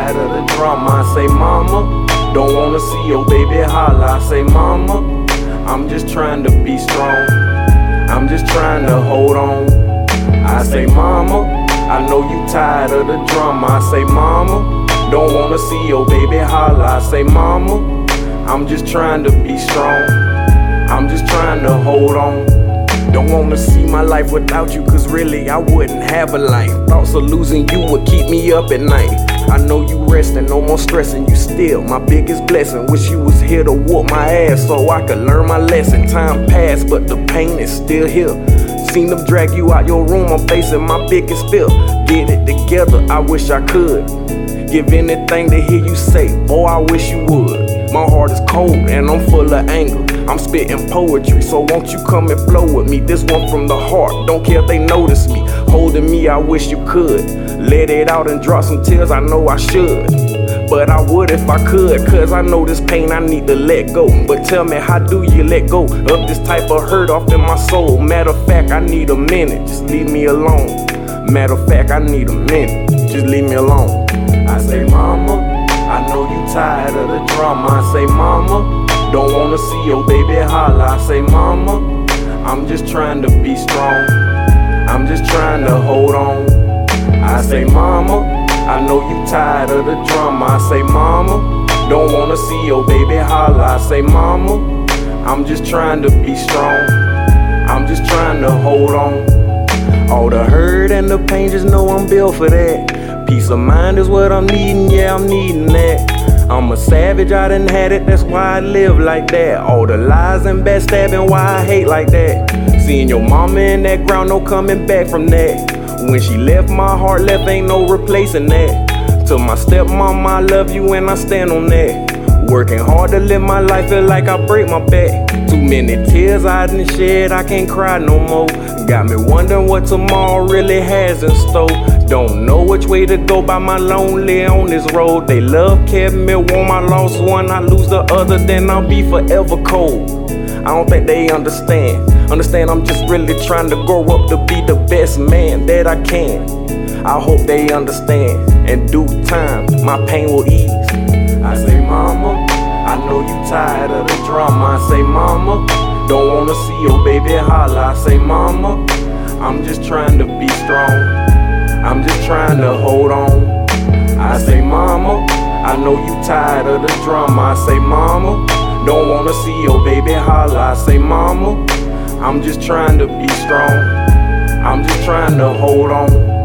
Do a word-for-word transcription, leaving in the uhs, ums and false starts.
tired of the drama. I say, mama, don't wanna see your baby holler. I say, mama, I'm just trying to be strong. I'm just trying to hold on. I say, mama, I know you tired of the drama. I say, mama, don't wanna see your baby holler. I say, mama, I'm just trying to be strong. I'm just trying to hold on. Don't wanna see my life without you, cause really I wouldn't have a life. Thoughts of losing you would keep me up at night. I know you resting, no more stressing, you still my biggest blessing. Wish you was here to whoop my ass so I could learn my lesson. Time passed, but the pain is still here. Seen them drag you out your room, I'm facing my biggest fear. Get it together, I wish I could. Give anything to hear you say, boy, I wish you would. My heart is cold and I'm full of anger. I'm spitting poetry, so won't you come and flow with me? This one from the heart, don't care if they notice me. Holding me, I wish you could. Let it out and drop some tears, I know I should. But I would if I could, cause I know this pain I need to let go. But tell me, how do you let go of this type of hurt off in my soul? Matter of fact, I need a minute, just leave me alone. Matter of fact, I need a minute, just leave me alone. I say, mama, I know you tired of the drama. I say, mama, don't wanna see your baby holler. I say, mama, I'm just trying to be strong. I'm just trying to hold on. I say, mama, I know you tired of the drama. I say, mama, don't wanna see your baby holler. I say, mama, I'm just trying to be strong. I'm just trying to hold on. All the hurt and the pain, just know I'm built for that. Peace of mind is what I'm needing, yeah, I'm needing that. I'm a savage, I done had it, that's why I live like that. All the lies and backstabbing, why I hate like that. Seeing your mama in that ground, no coming back from that. When she left, my heart left, ain't no replacing that. To my stepmama, I love you and I stand on that. Working hard to live my life, feel like I break my back. Too many tears I done shed, I can't cry no more. Got me wondering what tomorrow really has in store. Don't know which way to go by my lonely on this road. They love kept me warm, I lost one, I lose the other, then I'll be forever cold. I don't think they understand. Understand I'm just really trying to grow up to be the best man that I can. I hope they understand. In due time, my pain will ease. I say, mama, I know you tired of the drama. I say, mama, don't wanna see your baby holler. I say, mama, I'm just trying to be strong. I'm just trying to hold on. I say, mama, I know you tired of the drama. I say, mama, don't wanna see your baby holler. I say, mama, I'm just trying to be strong. I'm just trying to hold on.